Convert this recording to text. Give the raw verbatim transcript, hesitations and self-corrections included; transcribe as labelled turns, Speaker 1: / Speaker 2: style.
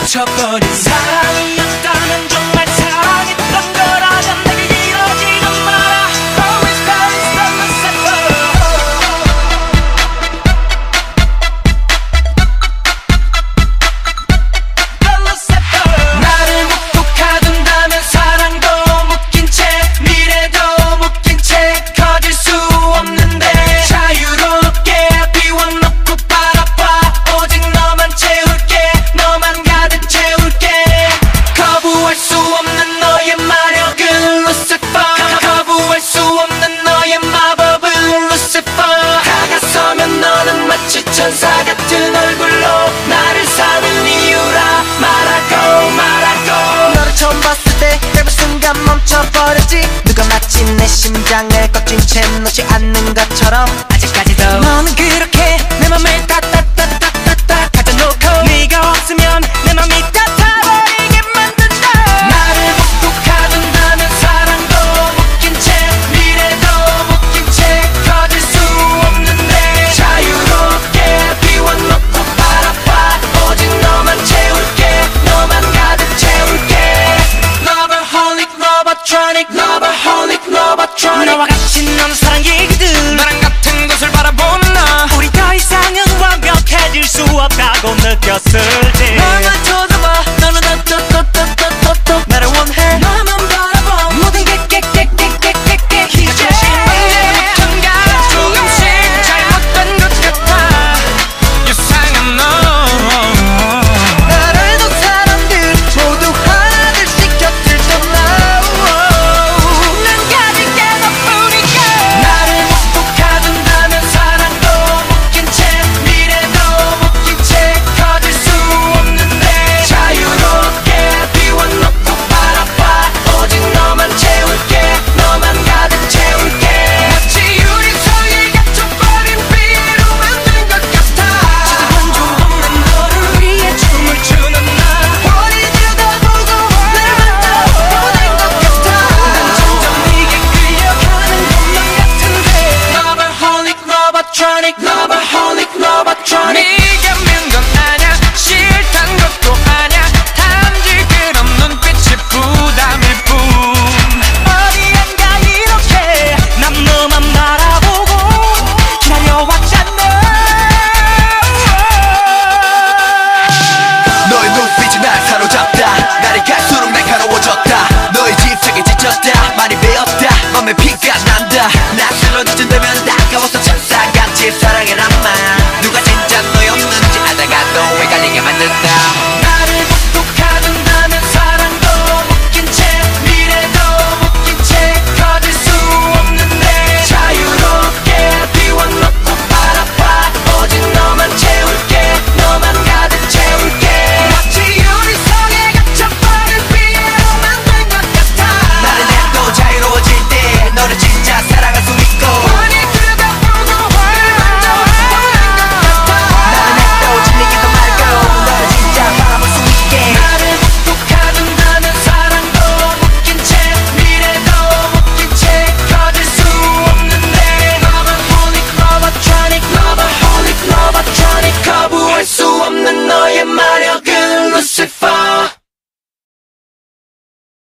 Speaker 1: 미쳐버린 사랑이었다면 정말 사랑했던 거라면 내게 이러지는 마라. Always Paris, never settle. Never settle. 나를 묵묵하둔다면 사랑도 묶인 채 미래도 묶인 채 커질 수 없는데 자유롭게 비워놓고 바라봐. 오직 너만 채울게, 너만 가득 채울게. 거부할 수 없는 너의 마력은 Lucifer. 거부할 수 없는 너의 마법은 Lucifer. 다가서면 너는 마치 천사 같은 얼굴로 나를 사는 이유라 말하고 말하고.
Speaker 2: 너를 처음 봤을 때 짧은 순간 멈춰버렸지. 누가 마치 내 심장을 꺾인 채 놓지 않는 것처럼
Speaker 1: 아직까지도
Speaker 2: 너는 그렇게 내 맘을 따따따따따따 가져놓고 네가 없으면 내 맘이 따타버리게 만든다.
Speaker 1: 나를 묵묵하둔다면 사랑도 묶인 채 미래도 묶인 채 커질 수 없는데 자유롭게 비워놓고 바라봐. 오직 너만 채울게, 너만 가득 채울게. Loverholic, Lovertronic, Loverholic, Lovertronic.
Speaker 2: 너와 같이 나눈 사랑 얘기들
Speaker 1: 나랑 같은 곳을 바라본 너.
Speaker 2: 우리 더 이상은 완벽해질 수 없다고 느꼈을 때 너만 쳐다봐. 너는 또또또또또또 나를 원해.
Speaker 1: 너만 바라봐.
Speaker 2: 모든 게 깨깨깨깨깨깨 희재.
Speaker 1: 언제부턴가 조금씩 잘못된 것 같아. 이상한 너.
Speaker 2: 나를 둔 사람들 모두 하나둘씩 곁을 떠나. 난 가진 게 너뿐이야.
Speaker 1: 나를 묵묵하둔다면 사랑도 묶인 채 미래도 묶인 채 커질 수 없는데 자유롭게 비워놓고 바라봐. 오직 너만 채울게, 너만 가득 채울게. 마치 유리창에 갇혀버린 비로 만든 것 같아. 지금 조금만 너를 위해 춤을 추는 나.
Speaker 2: 머리 들여다보고 나를 만나보낸 것 같아.
Speaker 1: 난 점점 네게 끌려가는 것만 같은데. Loverholic, Lovertronic, Loverholic, Lovertronic. 네가 미운 건 아냐, 싫단 것도 아냐. 단지 그런 눈빛이 부담일 뿐.
Speaker 2: 어디 안 가 이렇게 난 너만 바라보고 기다려왔잖아.
Speaker 3: 너의 눈빛이 날 사로잡다. 날이 갈수록 날카로워졌다. 너의 집착에 지쳤다. 많이 배웠다. 맘에 피가 난다. 나 쓰러지쯤 되면 다가와서 천사같이 사랑해라.